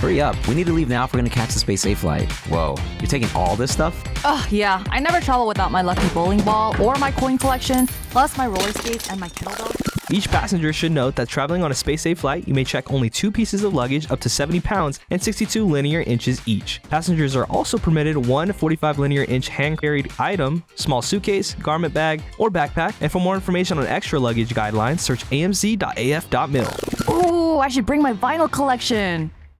Hurry up. We need to leave now if we're going to catch the Space A flight. Whoa, you're taking all this stuff? Ugh, yeah. I never travel without my lucky bowling ball or my coin collection, plus my roller skates and my kettlebell. Each passenger should note that traveling on a SpaceSafe flight, you may check only 2 pieces of luggage up to 70 pounds and 62 linear inches each. Passengers are also permitted one 45 linear inch hand-carried item, small suitcase, garment bag, or backpack. And for more information on extra luggage guidelines, search amc.af.mil. Ooh, I should bring my vinyl collection.